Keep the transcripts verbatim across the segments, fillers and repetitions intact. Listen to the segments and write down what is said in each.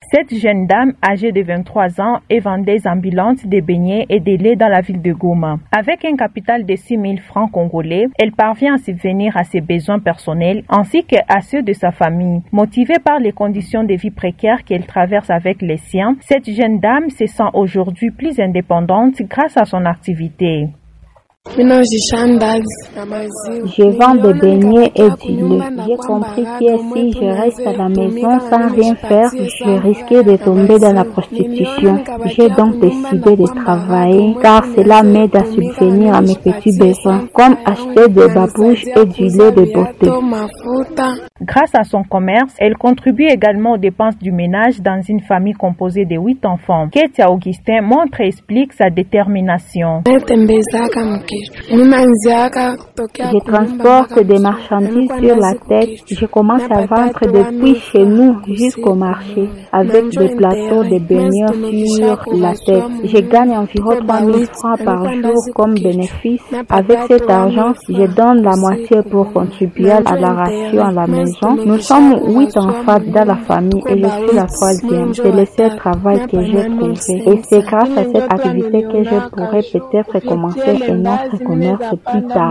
Cette jeune dame, âgée de vingt-trois ans, est vendeuse ambulante de beignets et de lait dans la ville de Goma. Avec un capital de six mille francs congolais, elle parvient à subvenir à ses besoins personnels ainsi qu'à ceux de sa famille. Motivée par les conditions de vie précaires qu'elle traverse avec les siens, cette jeune dame se sent aujourd'hui plus indépendante grâce à son activité. Je vends des beignets et du lait. J'ai compris que si je reste à la maison sans rien faire, je risquais de tomber dans la prostitution. J'ai donc décidé de travailler car cela m'aide à subvenir à mes petits besoins, comme acheter des babouches et du lait de beauté. Grâce à son commerce, elle contribue également aux dépenses du ménage dans une famille composée de huit enfants. Ketia Augustin montre et explique sa détermination. Je transporte des marchandises sur la tête. Je commence à vendre depuis chez nous jusqu'au marché avec des plateaux de beignets sur la tête. Je gagne environ trois mille francs par jour comme bénéfice. Avec cet argent, je donne la moitié pour contribuer à la ration à la maison. Nous sommes huit enfants dans la famille et je suis la troisième. C'est le seul travail que j'ai trouvé. Et c'est grâce à cette activité que je pourrais peut-être commencer un autre commerce plus tard.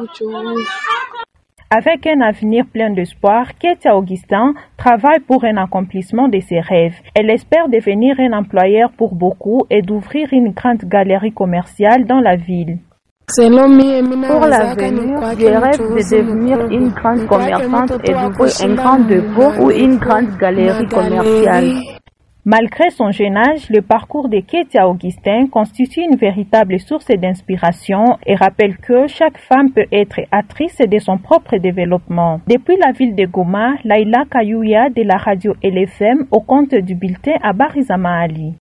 Avec un avenir plein d'espoir, Ketia Augustin travaille pour un accomplissement de ses rêves. Elle espère devenir un employeur pour beaucoup et d'ouvrir une grande galerie commerciale dans la ville. Pour l'avenir, je rêve de devenir une grande commerçante et d'ouvrir un grand dépôt ou une grande galerie commerciale. Malgré son jeune âge, le parcours de Ketia Augustin constitue une véritable source d'inspiration et rappelle que chaque femme peut être actrice de son propre développement. Depuis la ville de Goma, Laila Kayouya de la radio L F M au compte du bulletin à Barizama Ali.